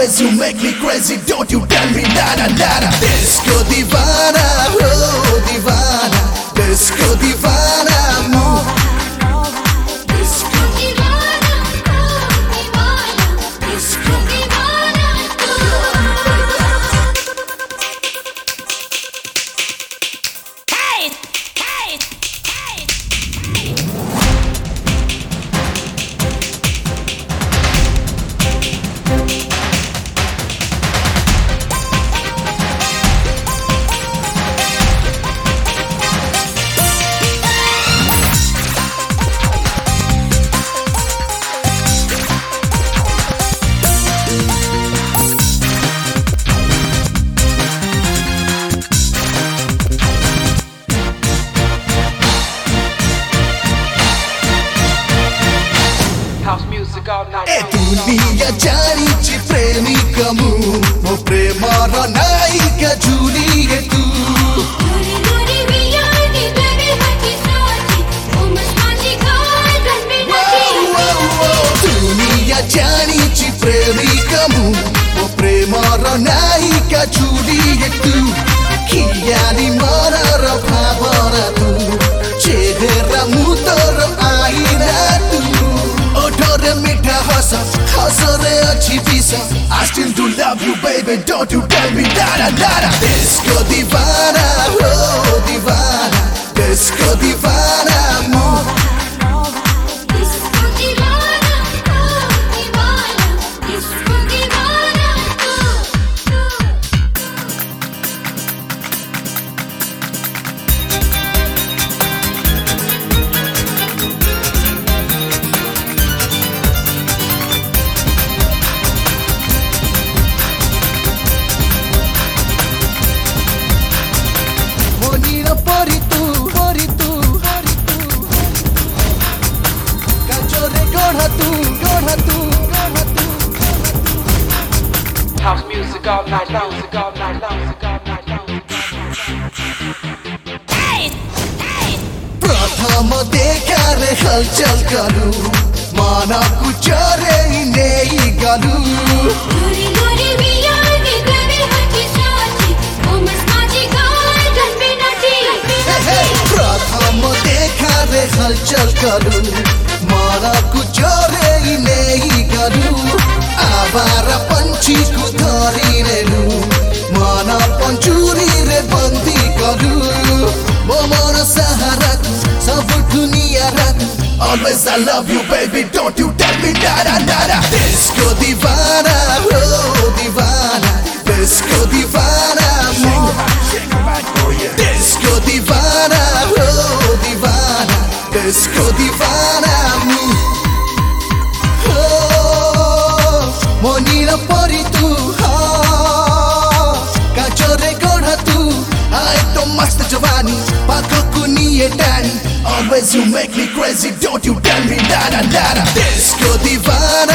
Always you make me crazy, don't you tell me nada nada. Disco divana, oh divana, disco divana, disco divana, oh divana, disco divana, hey, hey, hey. ए दुनिया जानिछि प्रेमिकमु ओ Premiere नायिका जुलिए तू दुनिया जानिछि प्रेमिकमु ओ Premiere नायिका जुलिए तू कियानी मनर भावना तू चेहरा मुतर आईना तू ओठरे मिठा हंस हंसरे अच्छी पीसा I still do love you baby, don't you tell me nada nada. Disco divana, oh divana, disco divana, disco divana, oh divana, disco divana, House music all night long, music all night long, music all night long. Hey, hey. प्रथम देखारे हलचल करू माना कुचरे नहीं गलू गोरी गोरी मिया नी तेरे हटी साची ओ मस्ताजी गाय गंबे नाची प्रथम देखारे हलचल करू माना कुचरे नहीं गलू आवारा पंछी को धरी रेलू माना पंचुरी रे बंदी करू वो मन सहारा सब दुनिया रात Always I love you baby, don't you tell me nada nada. Disco divana, oh divana, disco divana, disco divana, oh divana, disco divana. Monira pori tu, kachore gora tu, ay to mast jawani, pako kuniye dani. Always you make me crazy, don't you tell me nada nada. Disco divana.